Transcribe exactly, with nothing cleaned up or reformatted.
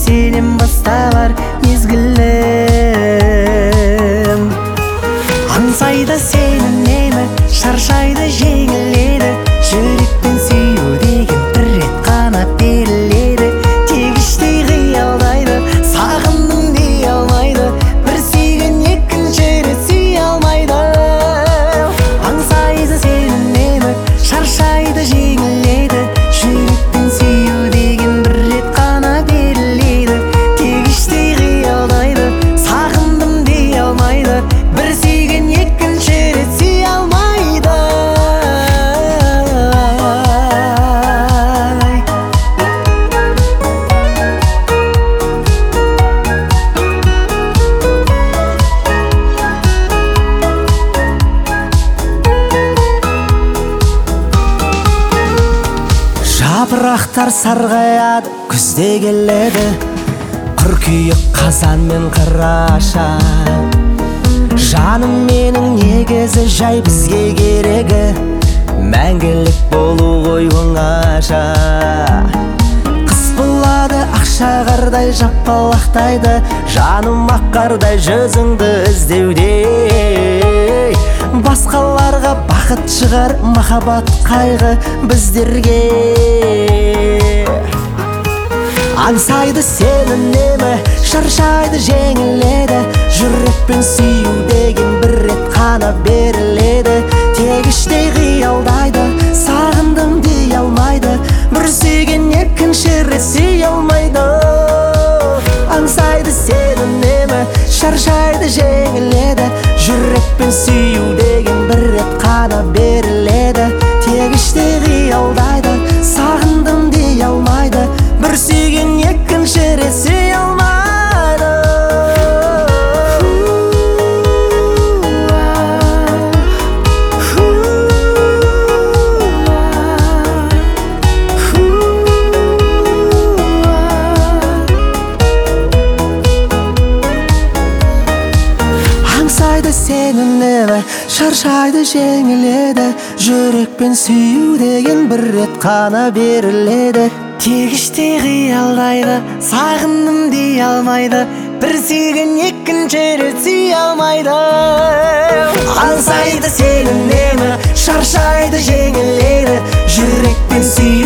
сенен басталар мезгілім. Аңсайды сені үнемі, шаршайды жеңіледі, жүрекпен сүю деген бір рет қана беріледі. Тегіштей қиялдайды, сағындым дей алмайды, бір сүйген екінші рет сүйе алмайды. Аңсайды сені үнемі, шаршайды жеңіледі, жүрекпен сүю деген бір рет қана беріледі. Тегіштей қиялдайды, сағындым дей алмайды, бір сүйген екінші рет сүйе алмайды. Жапырақтар сарғаяды, күзде келеді, қыркүйек, қазан мен қараша. Жаным менің негізі жай бізге керегі, мәңгілік болу ғой оңаша. Қыс болады ақша қардай жапалақтайды, жаным ақ қардай жүзіңді іздеуде. Басқаларға бақыт шығар, махаббат қайғы біздерге. Аңсайды сені үнемі, шаршайды жеңіледі, жүрекпен сүю деген бір рет қана беріледі. Тегіштей қиялдайды, сағындым дей алмайды, бір сүйген екінші рет сүйе алмайды. Аңсайды сені үнемі, шаршайды жеңіледі, жүрекпен сүю деген бір рет қана беріледі. Тегіштей қиялдайды, сағындым дей алмайды, бір сүйген екінші рет сүйе алмайды. Аңсайды сені үнемі, шаршайды жеңіледі, жүрекпен сүю деген бір рет қана беріледі. Тегіштей қиялдайды, сағындым дей алмайды, бір сүйген екінші рет сүйе алмайды. Аңсайды сені үнемі, шаршайды жеңіледі, жүрекпен сүю